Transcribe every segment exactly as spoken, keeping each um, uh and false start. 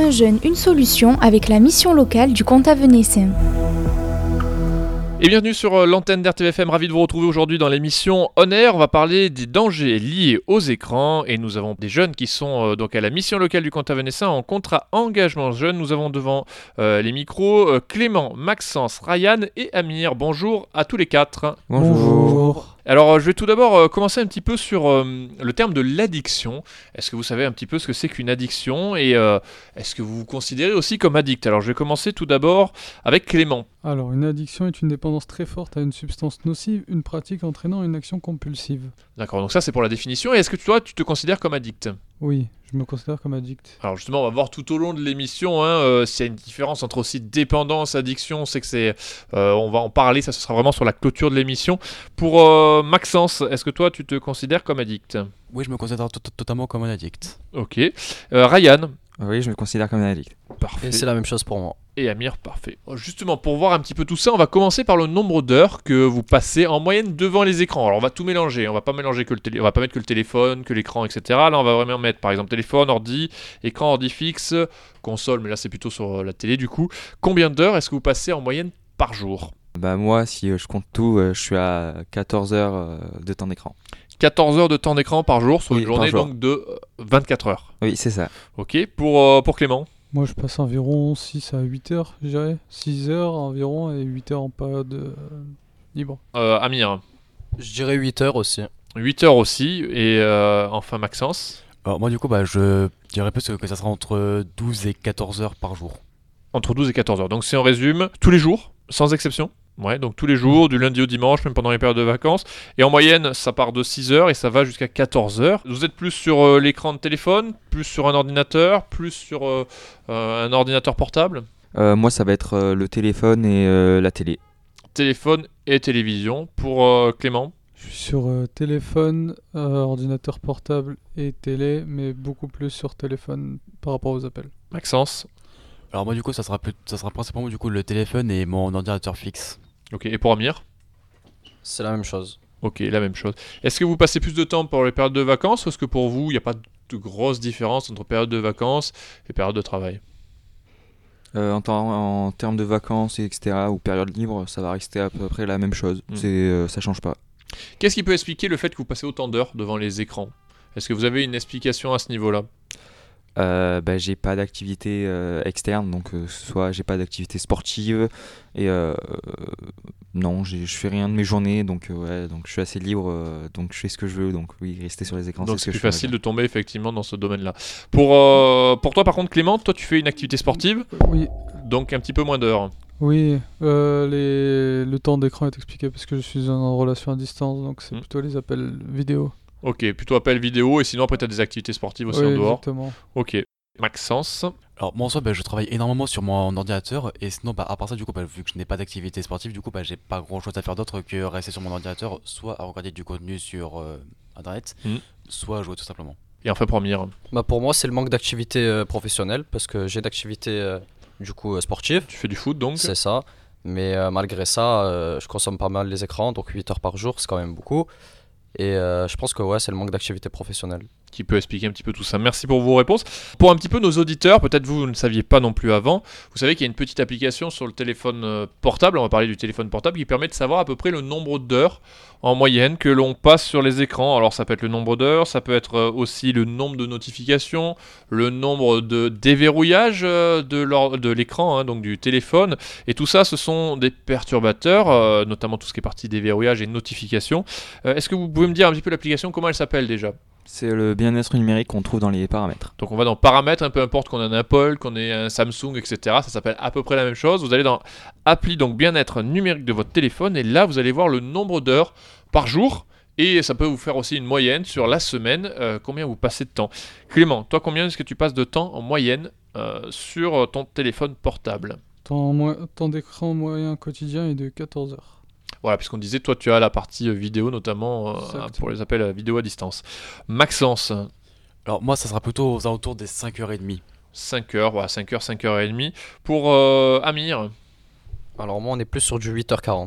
Un jeune, une solution avec la mission locale du Comtat Venessin. Et bienvenue sur l'antenne d'R T V F M, ravi de vous retrouver aujourd'hui dans l'émission On Air. On va parler des dangers liés aux écrans et nous avons des jeunes qui sont euh, donc à la mission locale du Comtat Venessin en contrat engagement jeune. Nous avons devant euh, les micros euh, Clément, Maxence, Ryan et Amir. Bonjour à tous les quatre. Bonjour. Alors je vais tout d'abord euh, commencer un petit peu sur euh, le terme de l'addiction. Est-ce que vous savez un petit peu ce que c'est qu'une addiction et euh, est-ce que vous vous considérez aussi comme addict? Alors je vais commencer tout d'abord avec Clément. Alors, une addiction est une dépendance très forte à une substance nocive, une pratique entraînant une action compulsive. D'accord, donc ça c'est pour la définition. Et est-ce que toi tu te considères comme addict? Oui, je me considère comme addict. Alors justement, on va voir tout au long de l'émission hein, euh, s'il y a une différence entre aussi dépendance, addiction. C'est que c'est, euh, on va en parler. Ça, ce sera vraiment sur la clôture de l'émission. Pour euh, Maxence, est-ce que toi, tu te considères comme addict? Oui, je me considère to- totalement comme un addict. Ok. Euh, Ryan. Oui, je me considère comme un addict. Parfait. Et c'est la même chose pour moi. Et Amir, parfait. Justement, pour voir un petit peu tout ça, on va commencer par le nombre d'heures que vous passez en moyenne devant les écrans. Alors, on va tout mélanger. On va pas mélanger que le télé... on va pas mettre que le téléphone, que l'écran, et cetera. Là, on va vraiment mettre, par exemple, téléphone, ordi, écran, ordi fixe, console, mais là, c'est plutôt sur la télé, du coup. Combien d'heures est-ce que vous passez en moyenne par jour? Bah moi, si euh, je compte tout, euh, je suis à quatorze heures euh, de temps d'écran. quatorze heures de temps d'écran par jour sur Oui, une par journée jour. donc de euh, vingt-quatre heures. Oui, c'est ça. Ok. Pour, euh, pour Clément. Moi, je passe environ six à huit heures, je dirais. six heures environ et huit heures en période euh, libre. Euh, Amir. Je dirais huit heures aussi. huit heures aussi. Et euh, enfin Maxence. Alors moi du coup, bah, je dirais plus que ça sera entre douze et quatorze heures par jour. Entre douze et quatorze heures. Donc si on résume, tous les jours, sans exception. Ouais, donc tous les jours, du lundi au dimanche, même pendant les périodes de vacances. Et en moyenne, ça part de six heures et ça va jusqu'à quatorze heures. Vous êtes plus sur euh, l'écran de téléphone, plus sur un ordinateur, plus sur euh, euh, un ordinateur portable? Euh, moi, ça va être euh, le téléphone et euh, la télé. Téléphone et télévision. Pour euh, Clément. Je suis sur euh, téléphone, euh, ordinateur portable et télé, mais beaucoup plus sur téléphone par rapport aux appels. Maxence. Alors moi du coup, ça sera, plus, ça sera principalement du coup le téléphone et mon ordinateur fixe. Ok, et pour Amir? C'est la même chose. Ok, la même chose. Est-ce que vous passez plus de temps pour les périodes de vacances ou est-ce que pour vous, il n'y a pas de grosse différence entre période de vacances et période de travail? Euh, en, temps- en termes de vacances, et cetera, ou période libre, ça va rester à peu près la même chose. Mm. C'est, euh, ça change pas. Qu'est-ce qui peut expliquer le fait que vous passez autant d'heures devant les écrans? Est-ce que vous avez une explication à ce niveau-là? Euh, bah, j'ai pas d'activité euh, externe, donc euh, soit j'ai pas d'activité sportive et euh, euh, non, j'ai- je fais rien de mes journées, donc euh, ouais, donc je suis assez libre, euh, donc je fais ce que je veux, donc oui, rester sur les écrans, Donc c'est ce c'est que plus je fais. facile de tomber effectivement dans ce domaine-là. Pour, euh, pour toi par contre Clément, toi tu fais une activité sportive, Oui, donc un petit peu moins d'heures. oui euh, les... le temps d'écran est expliqué parce que je suis en relation à distance, donc c'est Mm. plutôt les appels vidéo. Ok, plutôt appel vidéo et sinon après tu as des activités sportives aussi Oui, en dehors. exactement. Ok. Maxence. Alors moi en soi, bah, je travaille énormément sur mon ordinateur et sinon, bah, à part ça du coup, bah, vu que je n'ai pas d'activité sportive, du coup, bah, j'ai pas grand chose à faire d'autre que rester sur mon ordinateur, soit à regarder du contenu sur euh, internet, Mm. soit à jouer tout simplement. Et enfin pour Amir. Bah pour moi, c'est le manque d'activité euh, professionnelle parce que j'ai d'activité euh, du coup euh, sportive, Tu fais du foot donc? c'est ça. Mais euh, malgré ça, euh, je consomme pas mal les écrans, donc huit heures par jour, c'est quand même beaucoup. Et euh, je pense que ouais, c'est le manque d'activité professionnelle. Qui peut expliquer un petit peu tout ça. Merci pour vos réponses. Pour un petit peu nos auditeurs, peut-être vous, vous ne saviez pas non plus avant, vous savez qu'il y a une petite application sur le téléphone euh, portable, on va parler du téléphone portable, qui permet de savoir à peu près le nombre d'heures en moyenne que l'on passe sur les écrans. Alors ça peut être le nombre d'heures, ça peut être euh, aussi le nombre de notifications, le nombre de déverrouillages euh, de, l'or- de l'écran, hein, donc du téléphone. Et tout ça, ce sont des perturbateurs, euh, notamment tout ce qui est partie déverrouillage et notifications. Euh, est-ce que vous pouvez me dire un petit peu l'application, comment elle s'appelle déjà ? C'est le bien-être numérique qu'on trouve dans les paramètres. Donc on va dans paramètres, hein, peu importe qu'on ait un Apple, qu'on ait un Samsung, et cetera. Ça s'appelle à peu près la même chose. Vous allez dans appli, donc bien-être numérique de votre téléphone, et là vous allez voir le nombre d'heures par jour. Et ça peut vous faire aussi une moyenne sur la semaine, euh, combien vous passez de temps. Clément, toi combien est-ce que tu passes de temps en moyenne euh, sur ton téléphone portable? Temps, mo- temps d'écran moyen quotidien est de quatorze heures. Voilà, puisqu'on disait, toi tu as la partie euh, vidéo notamment euh, Exactement. pour les appels euh, vidéo à distance. Maxence, Alors moi, ça sera plutôt aux alentours des cinq heures trente. cinq heures, voilà, cinq heures, cinq heures trente. Pour euh, Amir, Alors moi, on est plus sur du huit heures quarante.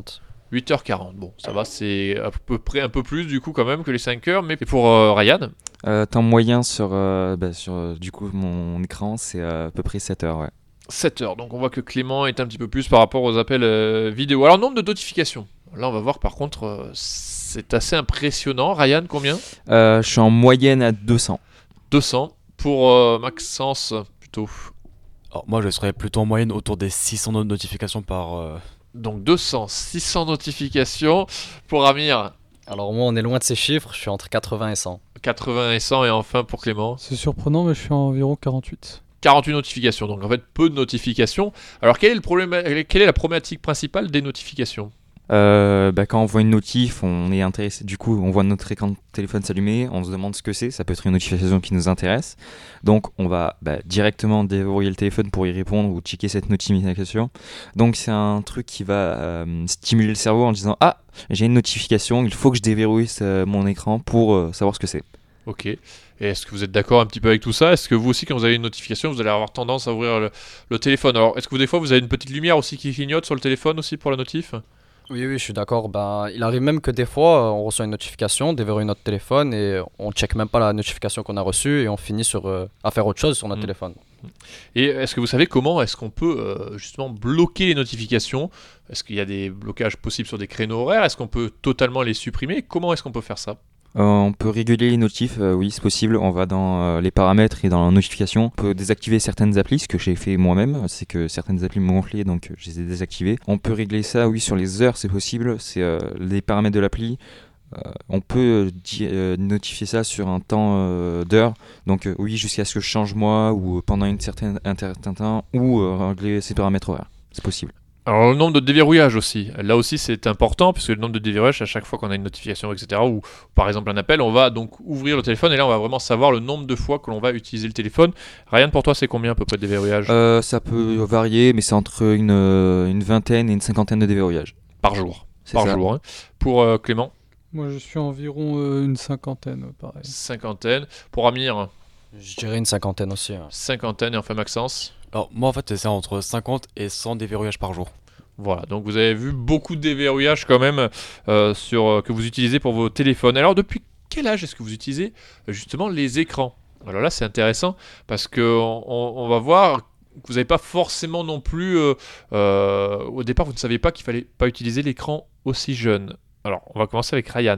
huit heures quarante. Bon, ça va, c'est à peu près un peu plus du coup quand même que les cinq heures. Mais pour euh, Ryan, Euh, temps moyen sur, euh, bah, sur euh, du coup, mon écran, c'est euh, à peu près sept heures. Ouais. sept heures. Donc on voit que Clément est un petit peu plus par rapport aux appels euh, vidéo. Alors, nombre de notifications. Là, on va voir par contre, euh, c'est assez impressionnant. Ryan, combien? Euh, je suis en moyenne à deux cents. deux cents. Pour euh, Maxence, plutôt. Alors, moi, je serais plutôt en moyenne autour des six cents no- notifications par. euh, Donc deux cents, six cents notifications. Pour Amir, Alors moi, on est loin de ces chiffres, je suis entre quatre-vingts et cent. quatre-vingts et cent. Et enfin pour Clément, C'est surprenant, mais je suis à environ quarante-huit. quarante-huit notifications. Donc en fait, peu de notifications. Alors quel est le problème, quelle est la problématique principale des notifications? Euh, bah, quand on voit une notif, on est intéressé. Du coup, on voit notre écran de téléphone s'allumer, on se demande ce que c'est. Ça peut être une notification qui nous intéresse. Donc, on va bah, directement déverrouiller le téléphone pour y répondre ou checker cette notification. Donc, c'est un truc qui va euh, stimuler le cerveau en disant ah, j'ai une notification, il faut que je déverrouille ce- mon écran pour euh, savoir ce que c'est. Ok. Et est-ce que vous êtes d'accord un petit peu avec tout ça? Est-ce que vous aussi, quand vous avez une notification, vous allez avoir tendance à ouvrir le, le téléphone? Alors, est-ce que vous, des fois, vous avez une petite lumière aussi qui clignote sur le téléphone aussi pour la notif? Oui, oui, je suis d'accord. Ben, il arrive même que des fois, euh, on reçoit une notification, déverrouille notre téléphone et on check même pas la notification qu'on a reçue et on finit sur, euh, à faire autre chose sur notre Mm. téléphone. Et est-ce que vous savez comment est-ce qu'on peut euh, justement bloquer les notifications? Est-ce qu'il y a des blocages possibles sur des créneaux horaires? Est-ce qu'on peut totalement les supprimer? Comment est-ce qu'on peut faire ça? Euh, on peut réguler les notifs, euh, oui, c'est possible. On va dans euh, les paramètres et dans la notification. On peut désactiver certaines applis, ce que j'ai fait moi-même. C'est que certaines applis m'ont gonflé, donc euh, je les ai désactivées. On peut régler ça, oui, sur les heures, c'est possible. C'est euh, les paramètres de l'appli. Euh, on peut euh, di- euh, notifier ça sur un temps euh, d'heure. Donc euh, oui, jusqu'à ce que je change moi ou euh, pendant une certaine un certain temps ou euh, régler ces paramètres horaires. C'est possible. Alors le nombre de déverrouillages aussi, là aussi c'est important puisque le nombre de déverrouillages à chaque fois qu'on a une notification et cetera ou par exemple un appel, on va donc ouvrir le téléphone et là on va vraiment savoir le nombre de fois que l'on va utiliser le téléphone. Ryan, pour toi c'est combien à peu près de déverrouillages Euh, ça peut varier, mais c'est entre une, euh, une vingtaine et une cinquantaine de déverrouillages. par jour? C'est Par ça. jour. Hein. Pour euh, Clément, Moi, je suis environ euh, une cinquantaine, euh, pareil. cinquantaine. Pour Amir, Je dirais une cinquantaine aussi. hein. cinquantaine et enfin Maxence. Alors, moi, en fait, c'est entre cinquante et cent déverrouillages par jour. Voilà, donc vous avez vu beaucoup de déverrouillages quand même euh, sur, euh, que vous utilisez pour vos téléphones. Alors depuis quel âge est-ce que vous utilisez euh, justement les écrans? Alors là c'est intéressant parce que on, on- on va voir que vous n'avez pas forcément non plus, euh, euh, au départ vous ne saviez pas qu'il fallait pas utiliser l'écran aussi jeune. Alors on va commencer avec Ryan.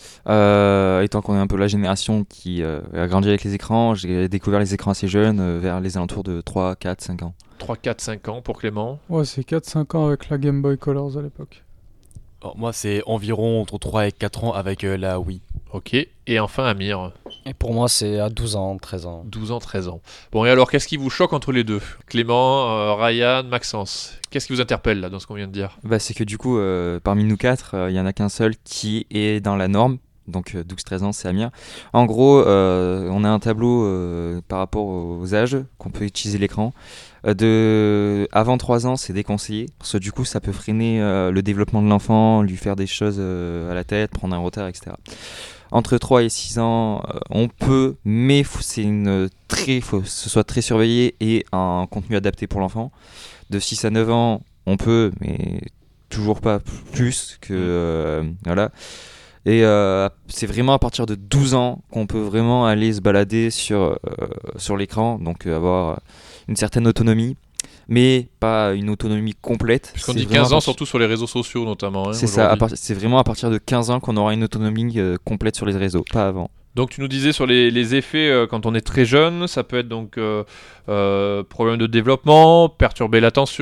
Euh, étant qu'on est un peu la génération qui euh, a grandi avec les écrans, j'ai découvert les écrans assez jeunes, euh, vers les alentours de trois, quatre, cinq ans. trois, quatre, cinq ans pour Clément. Ouais, c'est quatre cinq ans avec la Game Boy Colors à l'époque. Alors, moi, c'est environ entre trois et quatre ans avec euh, la Wii. Ok, et enfin Amir, Et pour moi, c'est à douze ans, treize ans. douze ans, treize ans. Bon et alors qu'est-ce qui vous choque entre les deux? Clément, euh, Ryan, Maxence. Qu'est-ce qui vous interpelle là dans ce qu'on vient de dire? Bah, c'est que du coup, euh, parmi nous quatre, il n'y en a qu'un seul qui est dans la norme. Donc euh, douze treize ans, c'est Amir. En gros, euh, on a un tableau euh, par rapport aux âges qu'on peut utiliser l'écran. Euh, de... Avant trois ans, c'est déconseillé. Parce que du coup, ça peut freiner euh, le développement de l'enfant, lui faire des choses euh, à la tête, prendre un retard, et cetera. Entre trois et six ans, euh, on peut, mais faut, c'est une très, faut que ce soit très surveillé et un contenu adapté pour l'enfant. De six à neuf ans, on peut, mais toujours pas plus que... euh, voilà. Et euh, c'est vraiment à partir de douze ans qu'on peut vraiment aller se balader sur, euh, sur l'écran, donc euh, avoir une certaine autonomie, mais pas une autonomie complète. Puisqu'on C'est dit vraiment quinze à ans partir- surtout sur les réseaux sociaux notamment. Hein, C'est ça, à aujourd'hui. part- c'est vraiment à partir de quinze ans qu'on aura une autonomie euh, complète sur les réseaux, pas avant. Donc tu nous disais sur les, les effets euh, quand on est très jeune, ça peut être donc euh, euh, problème de développement, perturber l'attention,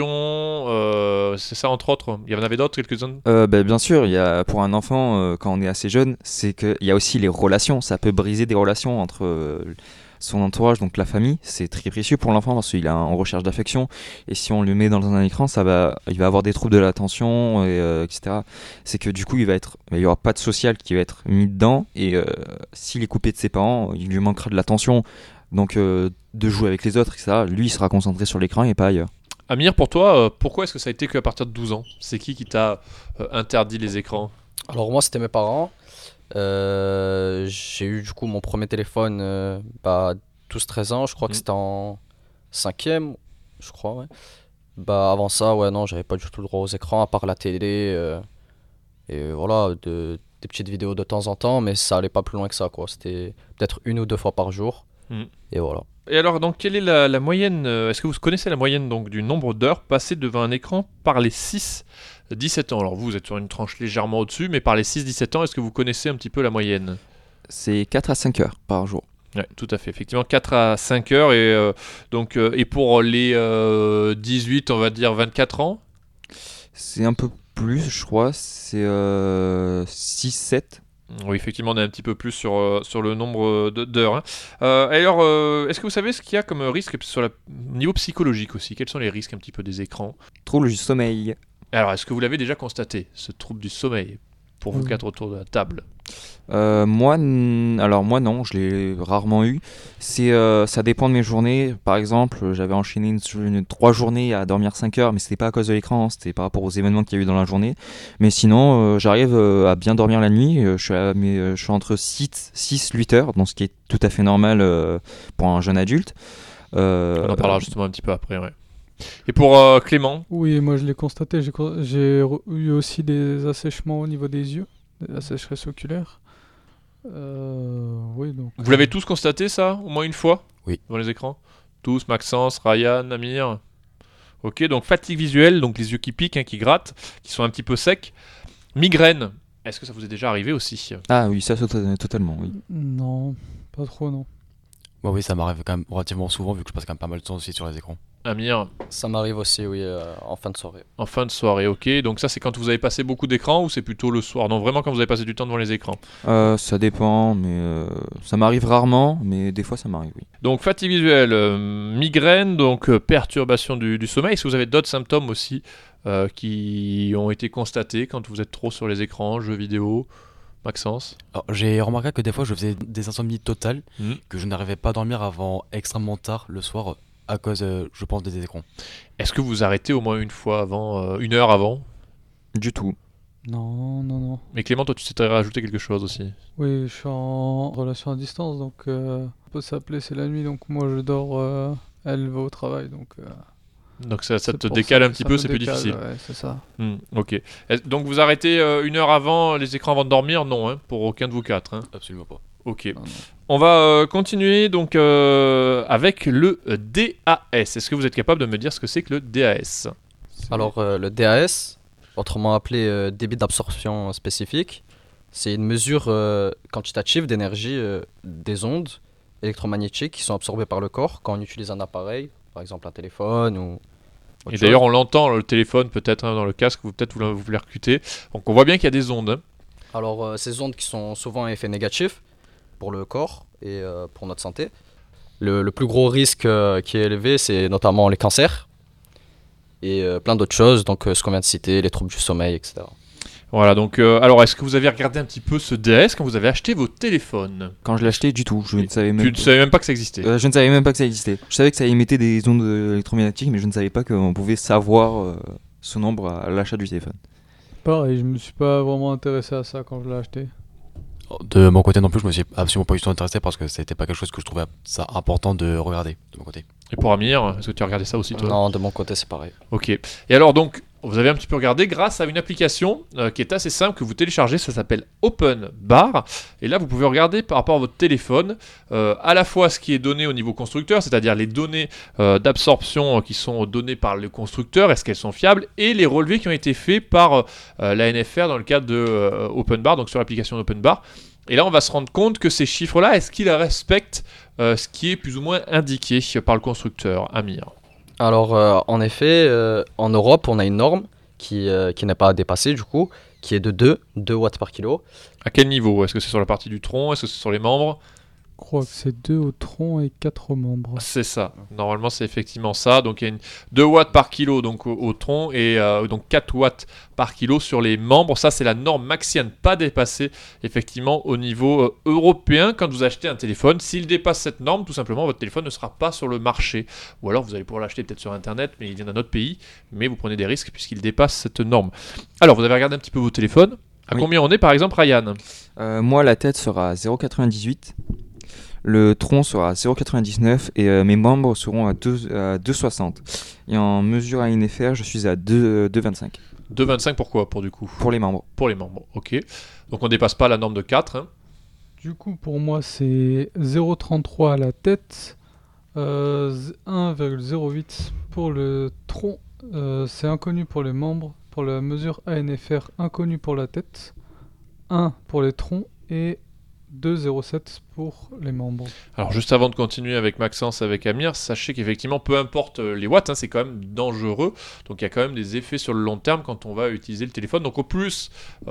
euh, c'est ça entre autres. Il y en avait d'autres quelques-uns. Euh, bah, bien sûr, il y a, pour un enfant, euh, quand on est assez jeune, c'est qu'il y a aussi les relations. Ça peut briser des relations entre euh, son entourage, donc la famille. C'est très précieux pour l'enfant parce qu'il est en recherche d'affection. Et si on le met dans un écran, ça va, il va avoir des troubles de l'attention, et, euh, et cetera. C'est que du coup, il va être, il n'y aura pas de social qui va être mis dedans. Et euh, s'il est coupé de ses parents, il lui manquera de l'attention. Donc euh, de jouer avec les autres, et cetera. Lui, il sera concentré sur l'écran et pas ailleurs. Amir, pour toi, euh, pourquoi est-ce que ça a été qu'à partir de douze ans? C'est qui qui t'a euh, interdit les écrans? Alors moi, c'était mes parents. Euh, j'ai eu du coup mon premier téléphone euh, bah, douze treize ans, je crois que Mm. c'était en cinquième, je crois, ouais. Bah avant ça, ouais, non, j'avais pas du tout le droit aux écrans, à part la télé. euh, Et voilà, de, des petites vidéos de temps en temps, mais ça allait pas plus loin que ça, quoi. C'était peut-être une ou deux fois par jour. Mm. Et voilà. Et alors, donc, quelle est la, la moyenne euh, Est-ce que vous connaissez la moyenne donc, du nombre d'heures passées devant un écran par les six dix-sept ans? Alors, vous, vous êtes sur une tranche légèrement au-dessus, mais par les six dix-sept ans, est-ce que vous connaissez un petit peu la moyenne? C'est quatre à cinq heures par jour. Ouais, tout à fait. Effectivement, quatre à cinq heures. Et, euh, donc, euh, et pour les euh, dix-huit, on va dire vingt-quatre ans? C'est un peu plus, je crois. C'est euh, six sept. Oui, effectivement, on est un petit peu plus sur, euh, sur le nombre de- d'heures. Hein. Euh, alors, euh, est-ce que vous savez ce qu'il y a comme risque sur le niveau psychologique aussi? Quels sont les risques un petit peu des écrans? Trouble du sommeil. Alors, est-ce que vous l'avez déjà constaté, ce trouble du sommeil, pour vous Oui. quatre autour de la table? Euh, moi, n- alors moi non, je l'ai rarement eu. C'est, euh, ça dépend de mes journées. Par exemple, j'avais enchaîné une, une- trois journées à dormir cinq heures, mais c'était pas à cause de l'écran, hein, c'était par rapport aux événements qu'il y a eu dans la journée. Mais sinon, euh, j'arrive euh, à bien dormir la nuit. Euh, Je suis, à- mais, euh, je suis entre six huit heures, donc ce qui est tout à fait normal euh, pour un jeune adulte. Euh, On en parlera justement un petit peu après, ouais. Et pour euh, Clément? Oui, moi je l'ai constaté. J'ai co- j'ai re- eu aussi des assèchements au niveau des yeux, de la sécheresse oculaire. Euh, oui, donc. Vous l'avez tous constaté ça, au moins une fois? Oui. Devant les écrans? Tous, Maxence, Ryan, Amir? Ok, donc fatigue visuelle, donc les yeux qui piquent, hein, qui grattent, qui sont un petit peu secs. Migraine, est-ce que ça vous est déjà arrivé aussi? Ah oui, ça tota- totalement, oui. Non, pas trop, non. Moi, oui, ça m'arrive quand même relativement souvent vu que je passe quand même pas mal de temps aussi sur les écrans. Amir, Ça m'arrive aussi, oui, euh, en fin de soirée. en fin de soirée, ok. Donc ça c'est quand vous avez passé beaucoup d'écrans ou c'est plutôt le soir? Non, vraiment quand vous avez passé du temps devant les écrans. Euh, ça dépend, mais euh, ça m'arrive rarement, mais des fois ça m'arrive, oui. Donc fatigue visuelle, euh, migraine, donc euh, perturbation du, du sommeil. Est-ce que vous avez d'autres symptômes aussi euh, qui ont été constatés quand vous êtes trop sur les écrans, jeux vidéo? Maxence? Alors, j'ai remarqué que des fois je faisais des insomnies totales, Mhm. que je n'arrivais pas à dormir avant extrêmement tard le soir à cause, euh, je pense, des écrans. Est-ce que vous arrêtez au moins une fois avant, euh, une heure avant? Du tout. Non, non, non. Mais Clément, toi tu t'es rajouté quelque chose aussi. Oui, je suis en relation à distance, donc euh, on peut s'appeler, c'est la nuit, donc moi je dors, euh, elle va au travail, donc. euh, Donc ça, ça c'est te pour décale ça un que petit ça peu, me c'est plus décale, difficile. Ouais, c'est ça. Hmm, ok. Est- Donc vous arrêtez euh, une heure avant les écrans avant de dormir? Non, hein, pour aucun de vous quatre. Hein. Absolument pas. Ok. Non, non. On va euh, continuer donc euh, avec le D A S. Est-ce que vous êtes capable de me dire ce que c'est que le D A S? C'est- Alors, euh, le D A S, autrement appelé euh, débit d'absorption spécifique, c'est une mesure euh, quantitative d'énergie euh, des ondes électromagnétiques qui sont absorbées par le corps quand on utilise un appareil, par exemple un téléphone ou autre Et chose. d'ailleurs, on l'entend, le téléphone peut-être hein, dans le casque, vous peut-être vous, le- vous voulez recruter. Donc on voit bien qu'il y a des ondes. hein. Alors, euh, ces ondes qui sont souvent à effet négatif pour le corps et euh, pour notre santé. Le, le plus gros risque euh, qui est élevé, c'est notamment les cancers et euh, plein d'autres choses, donc euh, ce qu'on vient de citer, les troubles du sommeil, et cetera. Voilà, donc euh, alors est-ce que vous avez regardé un petit peu ce D A S quand vous avez acheté vos téléphones? Quand je l'ai acheté, du tout. Je ne savais même Tu ne savais même pas que ça existait. Euh, je ne savais même pas que ça existait. Je savais que ça émettait des ondes euh, électromagnétiques, mais je ne savais pas qu'on pouvait savoir euh, ce nombre à l'achat du téléphone. Pareil, je me suis pas vraiment intéressé à ça quand je l'ai acheté. De mon côté non plus, je me suis absolument pas du tout intéressé parce que c'était pas quelque chose que je trouvais ça important de regarder de mon côté. Et pour Amir, est-ce que tu as regardé ça aussi toi? Non, de mon côté, c'est pareil. Ok. Et alors donc, vous avez un petit peu regardé grâce à une application euh, qui est assez simple que vous téléchargez, ça s'appelle Open Bar. Et là, vous pouvez regarder par rapport à votre téléphone euh, à la fois ce qui est donné au niveau constructeur, c'est-à-dire les données euh, d'absorption euh, qui sont données par le constructeur, est-ce qu'elles sont fiables, et les relevés qui ont été faits par euh, la N F R dans le cadre de euh, Open Bar, donc sur l'application Open Bar. Et là, on va se rendre compte que ces chiffres-là, est-ce qu'ils respectent euh, ce qui est plus ou moins indiqué par le constructeur, Amir? Alors, euh, en effet, euh, en Europe, on a une norme qui, euh, qui n'est pas à dépasser, du coup, qui est de deux, deux watts par kilo. À quel niveau? Est-ce que c'est sur la partie du tronc? Est-ce que c'est sur les membres? Je crois que c'est deux au tronc et quatre aux membres. C'est ça. Normalement, c'est effectivement ça. Donc, il y a une deux watts par kilo donc, au, au tronc et euh, donc quatre watts par kilo sur les membres. Ça, c'est la norme maxi à ne pas dépasser, effectivement, au niveau euh, européen. Quand vous achetez un téléphone, s'il dépasse cette norme, tout simplement, votre téléphone ne sera pas sur le marché. Ou alors, vous allez pouvoir l'acheter peut-être sur Internet, mais il vient d'un autre pays. Mais vous prenez des risques puisqu'il dépasse cette norme. Alors, vous avez regardé un petit peu vos téléphones. À Oui. combien on est, par exemple, Ryan? Euh, moi, la tête sera à zéro virgule quatre-vingt-dix-huit, le tronc sera à zéro virgule quatre-vingt-dix-neuf et euh, mes membres seront à deux, à deux virgule soixante. Et en mesure à N F R, je suis à deux, deux virgule vingt-cinq. deux virgule vingt-cinq pourquoi pour du coup Pour les membres. Pour les membres, ok. Donc on dépasse pas la norme de quatre. Hein. Du coup, pour moi, c'est zéro virgule trente-trois à la tête, euh, un virgule zéro huit pour le tronc, euh, c'est inconnu pour les membres, pour la mesure A N F R, inconnu pour la tête, un pour les troncs et deux virgule zéro sept pour les membres. Alors juste avant de continuer avec Maxence, avec Amir, sachez qu'effectivement, peu importe les watts, hein, c'est quand même dangereux. Donc il y a quand même des effets sur le long terme quand on va utiliser le téléphone. Donc au plus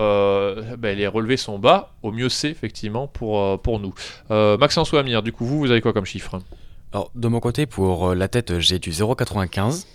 euh, ben, les relevés sont bas, au mieux c'est effectivement pour, euh, pour nous. Euh, Maxence ou Amir, du coup vous, vous avez quoi comme chiffre? Alors, de mon côté, pour euh, la tête, j'ai du zéro virgule quatre-vingt-quinze.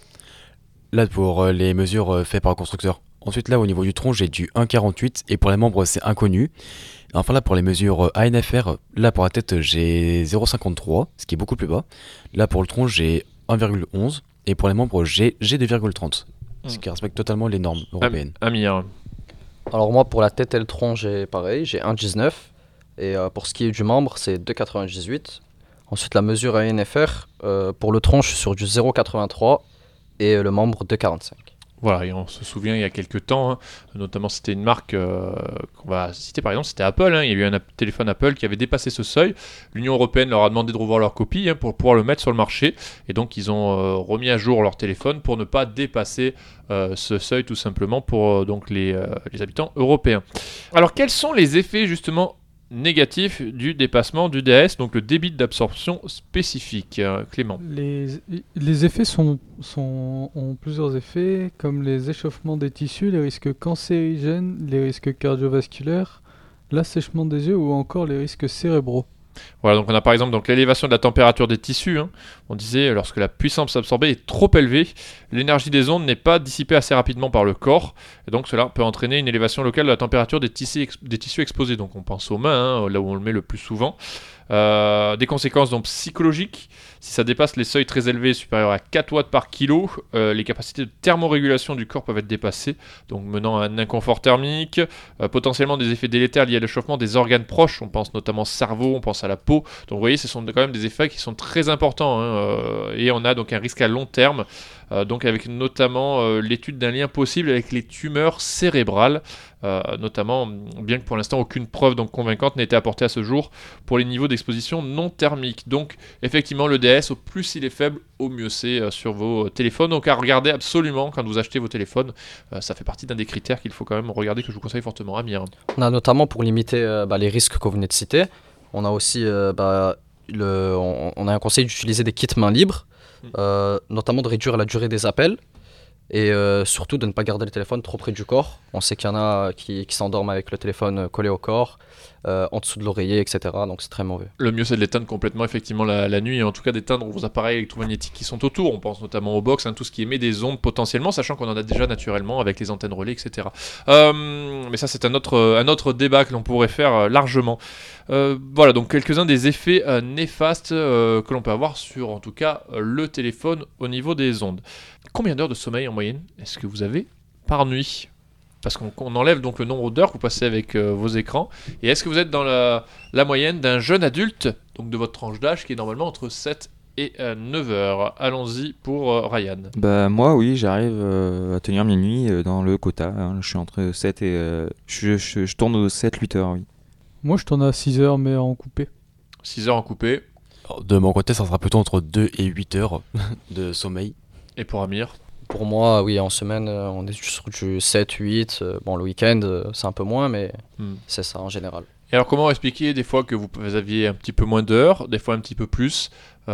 Là, pour euh, les mesures euh, faites par le constructeur. Ensuite, là, au niveau du tronc, j'ai du un virgule quarante-huit. Et pour les membres, c'est inconnu. Et enfin, là, pour les mesures euh, A N F R, là, pour la tête, j'ai zéro virgule cinquante-trois, ce qui est beaucoup plus bas. Là, pour le tronc, j'ai un virgule onze. Et pour les membres, j'ai j'ai deux virgule trente. Ce qui respecte totalement les normes européennes. Am- Amir. Alors moi, pour la tête et le tronc, j'ai pareil, j'ai un virgule dix-neuf. Et euh, pour ce qui est du membre, c'est deux virgule quatre-vingt-dix-huit. Ensuite, la mesure A N F R, euh, pour le tronc, je suis sur du zéro virgule quatre-vingt-trois. Et euh, le membre, deux virgule quarante-cinq. Voilà, et on se souvient il y a quelques temps, hein, notamment c'était une marque euh, qu'on va citer par exemple, c'était Apple, hein, il y a eu un ap- téléphone Apple qui avait dépassé ce seuil, l'Union Européenne leur a demandé de revoir leur copie hein, pour pouvoir le mettre sur le marché, et donc ils ont euh, remis à jour leur téléphone pour ne pas dépasser euh, ce seuil tout simplement pour euh, donc les, euh, les habitants européens. Alors quels sont les effets justement négatif du dépassement du D A S, donc le débit d'absorption spécifique, euh, Clément? Les, les effets sont, sont, ont plusieurs effets, comme les échauffements des tissus, les risques cancérigènes, les risques cardiovasculaires, l'assèchement des yeux ou encore les risques cérébraux. Voilà, donc on a par exemple donc l'élévation de la température des tissus. Hein. On disait lorsque la puissance absorbée est trop élevée, l'énergie des ondes n'est pas dissipée assez rapidement par le corps, et donc cela peut entraîner une élévation locale de la température des tissus, ex- des tissus exposés. Donc on pense aux mains, hein, là où on le met le plus souvent. Euh, des conséquences donc psychologiques, si ça dépasse les seuils très élevés supérieurs à quatre watts par kilo, euh, les capacités de thermorégulation du corps peuvent être dépassées, donc menant à un inconfort thermique, euh, potentiellement des effets délétères liés à l'échauffement des organes proches, on pense notamment au cerveau, on pense à la peau, donc vous voyez ce sont quand même des effets qui sont très importants, hein, euh, et on a donc un risque à long terme, euh, donc avec notamment euh, l'étude d'un lien possible avec les tumeurs cérébrales, euh, notamment, bien que pour l'instant aucune preuve donc convaincante n'ait été apportée à ce jour pour les niveaux d'exposition non thermique. Donc effectivement le D S, au plus il est faible, au mieux c'est euh, sur vos téléphones. Donc à regarder absolument quand vous achetez vos téléphones, euh, ça fait partie d'un des critères qu'il faut quand même regarder, que je vous conseille fortement. Amir. On a notamment pour limiter euh, bah, les risques que vous venez de citer, on a aussi euh, bah, le, on, on a un conseil d'utiliser des kits mains libres, euh, notamment de réduire la durée des appels. Et euh, surtout de ne pas garder le téléphone trop près du corps. On sait qu'il y en a qui, qui s'endorment avec le téléphone collé au corps, euh, en dessous de l'oreiller, et cetera. Donc c'est très mauvais. Le mieux c'est de l'éteindre complètement effectivement la, la nuit, et en tout cas d'éteindre vos appareils électromagnétiques qui sont autour. On pense notamment aux box, hein, tout ce qui émet des ondes potentiellement, sachant qu'on en a déjà naturellement avec les antennes relais, et cetera. Euh, mais ça c'est un autre, un autre débat que l'on pourrait faire euh, largement. Euh, voilà, donc quelques-uns des effets euh, néfastes euh, que l'on peut avoir sur en tout cas euh, le téléphone au niveau des ondes. Combien d'heures de sommeil en moyenne est-ce que vous avez par nuit? Parce qu'on on enlève donc le nombre d'heures que vous passez avec euh, vos écrans. Et est-ce que vous êtes dans la, la moyenne d'un jeune adulte, donc de votre tranche d'âge, qui est normalement entre sept et euh, neuf heures? Allons-y pour euh, Ryan. Bah moi oui, j'arrive euh, à tenir mes nuits euh, dans le quota, hein. Je suis entre sept et... euh, je, je, je tourne aux sept huit heures, oui. Moi je tourne à six heures mais en coupé. six heures en coupé. Alors, de mon côté, ça sera plutôt entre deux et huit heures de sommeil. Et pour Amir? Pour moi, oui, en semaine, euh, on est sur du sept huit. Euh, bon, le week-end, euh, c'est un peu moins, mais Hmm. c'est ça en général. Et alors comment expliquer des fois que vous aviez un petit peu moins d'heures, des fois un petit peu plus?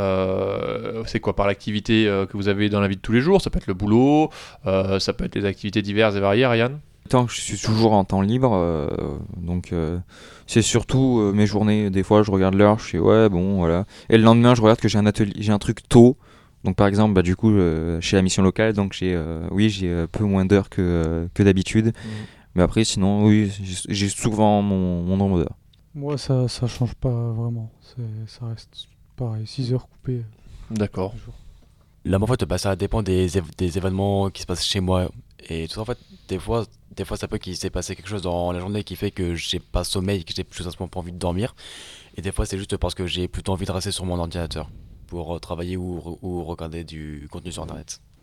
Euh, c'est quoi, par l'activité euh, que vous avez dans la vie de tous les jours? Ça peut être le boulot, euh, ça peut être les activités diverses et variées, Ryan? Tant que je suis toujours en temps libre, euh, donc euh, c'est surtout euh, mes journées. Des fois je regarde l'heure, je fais ouais bon voilà. Et le lendemain je regarde que j'ai un atelier, j'ai un truc tôt. Donc par exemple bah, du coup euh, chez la mission locale, donc j'ai euh, oui j'ai euh, peu moins d'heures que, euh, que d'habitude. Mmh. Mais après sinon oui j'ai, j'ai souvent mon, mon nombre d'heures. Moi ça ça change pas vraiment, c'est, ça reste pareil, six heures coupées. D'accord. Là, en fait, bah, ça dépend des, év- des événements qui se passent chez moi. Et tout ça, en fait, des fois, des fois ça peut qu'il s'est passé quelque chose dans la journée qui fait que j'ai pas sommeil, que j'ai plus à ce moment pas envie de dormir. Et des fois, c'est juste parce que j'ai plutôt envie de rester sur mon ordinateur pour euh, travailler ou, re- ou regarder du contenu sur Internet.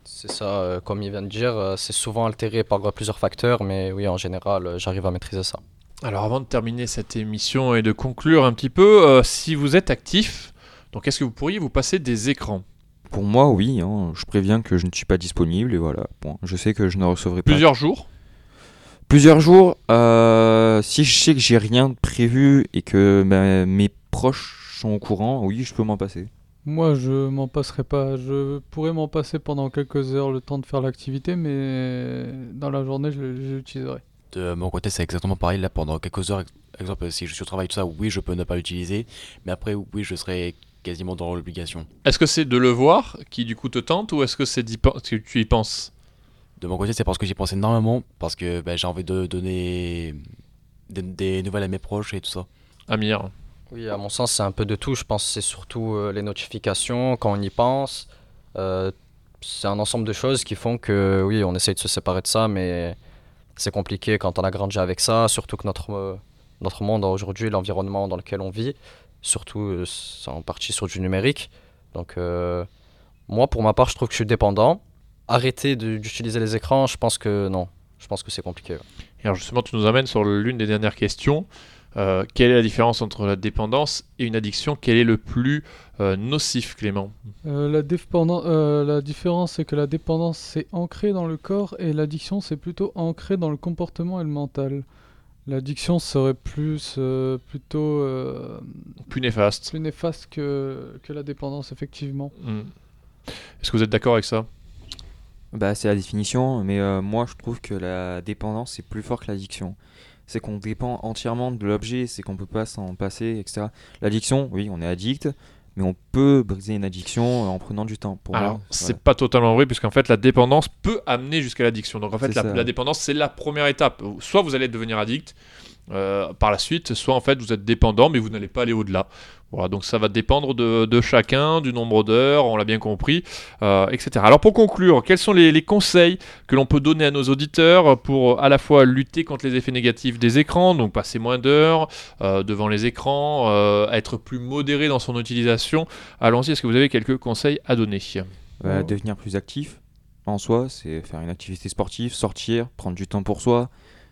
C'est ça, euh, comme il vient de dire, euh, c'est souvent altéré par euh, plusieurs facteurs, mais oui, en général, euh, j'arrive à maîtriser ça. Alors avant de terminer cette émission et de conclure un petit peu, euh, si vous êtes actif, donc est-ce que vous pourriez vous passer des écrans ? Pour moi, oui, hein, je préviens que je ne suis pas disponible et voilà. Bon, je sais que je ne recevrai pas. Plusieurs jours ? Plusieurs jours, euh, si je sais que j'ai rien de prévu et que bah, mes proches sont au courant, oui, je peux m'en passer. Moi, je m'en passerai pas. Je pourrais m'en passer pendant quelques heures le temps de faire l'activité, mais dans la journée, je, je l'utiliserai. De mon côté, c'est exactement pareil. Là, pendant quelques heures, exemple, si je suis au travail, tout ça, oui, je peux ne pas l'utiliser. Mais après, oui, je serai quasiment dans l'obligation. Est-ce que c'est de le voir qui du coup te tente ou est-ce que c'est d'y pen- que tu y penses ? De mon côté, c'est parce que j'y pense énormément, parce que bah, j'ai envie de donner des, des nouvelles à mes proches et tout ça. Amir ? Oui, à mon sens, c'est un peu de tout. Je pense que c'est surtout euh, les notifications, quand on y pense. Euh, c'est un ensemble de choses qui font que, oui, on essaye de se séparer de ça, mais c'est compliqué quand on a grandi avec ça, surtout que notre, euh, notre monde aujourd'hui, l'environnement dans lequel on vit, surtout, euh, c'est en partie sur du numérique. Donc, euh, moi, pour ma part, je trouve que je suis dépendant. Arrêter de- d'utiliser les écrans, je pense que non. Je pense que c'est compliqué. Ouais. Et alors justement, tu nous amènes sur l'une des dernières questions. Euh, quelle est la différence entre la dépendance et une addiction ? Quel est le plus euh, nocif, Clément ? Euh, la, dépendan- euh, la différence, c'est que la dépendance, c'est ancré dans le corps et l'addiction, c'est plutôt ancré dans le comportement et le mental. L'addiction serait plus, euh, plutôt euh, Plus néfaste. plus néfaste que, que la dépendance, effectivement. Hmm. Est-ce que vous êtes d'accord avec ça ? Bah, c'est la définition, mais euh, moi je trouve que la dépendance c'est plus fort que l'addiction. C'est qu'on dépend entièrement de l'objet, c'est qu'on peut pas s'en passer, et cetera. L'addiction, oui, on est addict, mais on peut briser une addiction en prenant du temps. Pour Alors, moi, c'est ouais. pas totalement vrai, puisqu'en fait, la dépendance peut amener jusqu'à l'addiction. Donc, en fait, C'est la, ça. la dépendance, c'est la première étape. Soit vous allez devenir addict euh, par la suite, soit en fait, vous êtes dépendant, mais vous n'allez pas aller au-delà. Voilà, donc ça va dépendre de, de chacun, du nombre d'heures, on l'a bien compris, euh, et cetera. Alors, pour conclure, quels sont les, les conseils que l'on peut donner à nos auditeurs pour à la fois lutter contre les effets négatifs des écrans, donc passer moins d'heures euh, devant les écrans, euh, être plus modéré dans son utilisation ? Allons-y, est-ce que vous avez quelques conseils à donner ? Euh, Ouais. devenir plus actif en soi, c'est faire une activité sportive, sortir, prendre du temps pour soi,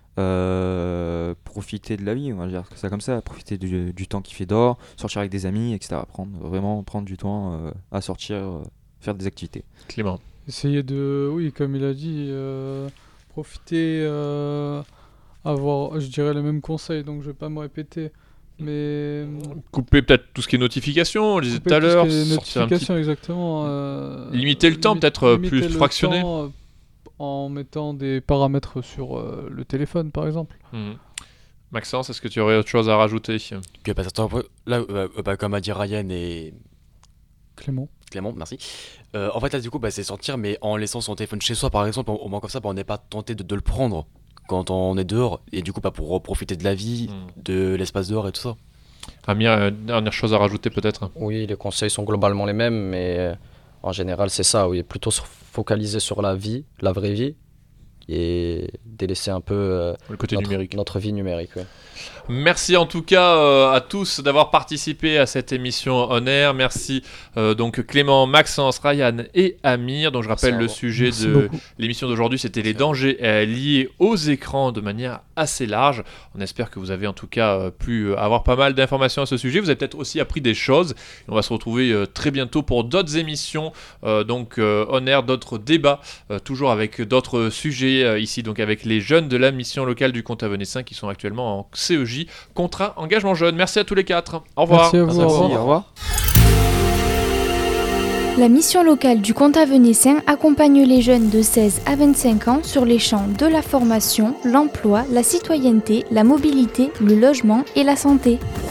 euh, profiter de la vie, on va dire ça comme ça, profiter du, du temps qu'il fait dehors, sortir avec des amis, et cetera. Prendre, vraiment prendre du temps euh, à sortir, euh, faire des activités. Clément. Essayer de, oui, comme il a dit, euh, profiter, euh, avoir, je dirais, les mêmes conseils, donc je vais pas me répéter. Mais Couper peut-être tout ce qui est notification, on le disait tout à couper tout ce l'heure, qui est sortir un petit... notifications, exactement. euh, Limiter le temps, limite- peut-être, euh, limiter plus le fractionné. temps, euh, en mettant des paramètres sur euh, le téléphone, par exemple. Mhm. Maxence, est-ce que tu aurais autre chose à rajouter ? Que bah, ça, là, euh, bah, comme a dit Ryan et Clément. Clément, merci. Euh, en fait, là, du coup, bah, c'est sortir, mais en laissant son téléphone chez soi, par exemple, au au moins comme ça, bah, on n'est pas tenté de, de le prendre quand on est dehors, et du coup, bah, pour profiter de la vie, Mhm. de l'espace dehors et tout ça. Amir, euh, dernière chose à rajouter peut-être ? Oui, les conseils sont globalement les mêmes, mais euh, en général, c'est ça. Oui, plutôt se focaliser sur la vie, la vraie vie, et délaisser un peu euh, Le côté notre, numérique. notre vie numérique. Ouais. Merci en tout cas euh, à tous d'avoir participé à cette émission On Air. Merci euh, donc Clément, Maxence, Ryan et Amir. Donc je rappelle Merci à le vous. sujet Merci de beaucoup. l'émission d'aujourd'hui, c'était les dangers euh, liés aux écrans de manière assez large. On espère que vous avez en tout cas euh, pu euh, avoir pas mal d'informations à ce sujet. Vous avez peut-être aussi appris des choses. Et on va se retrouver euh, très bientôt pour d'autres émissions, euh, donc euh, On Air, d'autres débats, euh, toujours avec d'autres sujets euh, ici, donc avec les jeunes de la mission locale du Comte Avenassin qui sont actuellement en C E J, contrat engagement jeune. Merci à tous les quatre. Au revoir. Merci à vous. Au revoir. Au revoir. La mission locale du Comte Avenassin accompagne les jeunes de seize à vingt-cinq ans sur les champs de la formation, l'emploi, la citoyenneté, la mobilité, le logement et la santé.